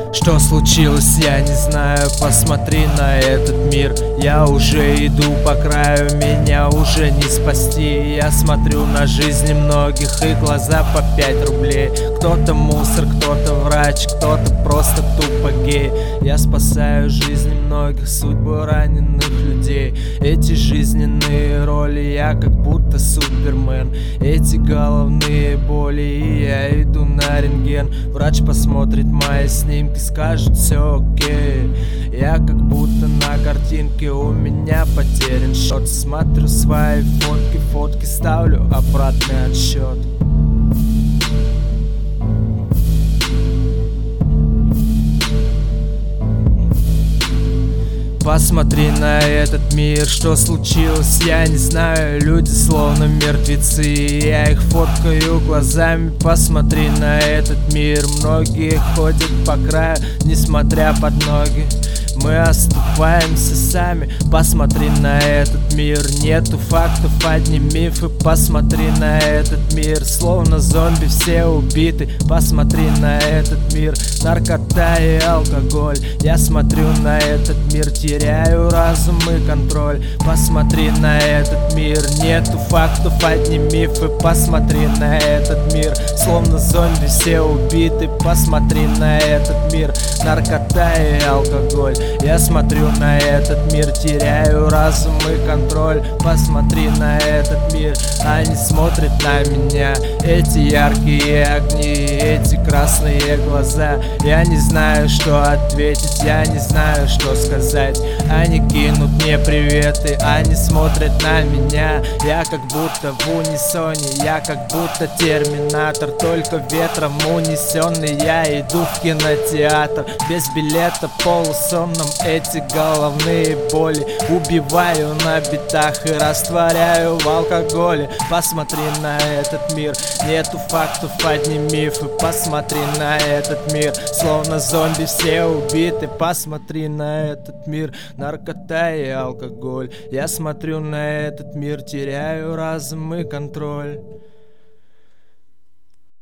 Что случилось, я не знаю, посмотри на этот мир. Я уже иду по краю, меня уже не спасти. Я смотрю на жизни многих, и глаза по 5 рублей. Кто-то мусор, кто-то врач, кто-то просто тупо гей. Я спасаю жизни многих, судьбу раненых людей. Эти жизненные роли, я как будто супермен. Эти головные боли, и я иду на рентген. Врач посмотрит мои снимки, скажет все окей. Я как будто на картинке, у меня потерян счет. Смотрю свои фотки, ставлю обратный отсчет. Посмотри на этот мир, что случилось, я не знаю. Люди словно мертвецы, я их фоткаю глазами. Посмотри на этот мир, многие ходят по краю, несмотря под ноги. Мы оступаемся сами. Посмотри на этот мир, нету фактов, одни мифы. Посмотри на этот мир, словно зомби все убиты. Посмотри на этот мир, наркота и алкоголь. Я смотрю на этот мир, теряю разум и контроль. Посмотри на этот мир, нету фактов, одни мифы. Посмотри на этот мир, словно зомби все убиты. Посмотри на этот мир, наркота и алкоголь. Я смотрю на этот мир, теряю разум и контроль. Посмотри на этот мир, они смотрят на меня. Эти яркие огни, эти красные глаза. Я не знаю, что ответить, я не знаю, что сказать. Они кинут мне приветы, они смотрят на меня. Я как будто в унисоне, я как будто терминатор, только ветром унесенный. Я иду в кинотеатр, без билета, полусонном. Эти головные боли убиваю на битах и растворяю в алкоголе. Посмотри на этот мир, нету фактов, одни мифы. Посмотри на этот мир, словно зомби все убиты. Посмотри на этот мир, наркота и алкоголь. Я смотрю на этот мир, теряю разум и контроль.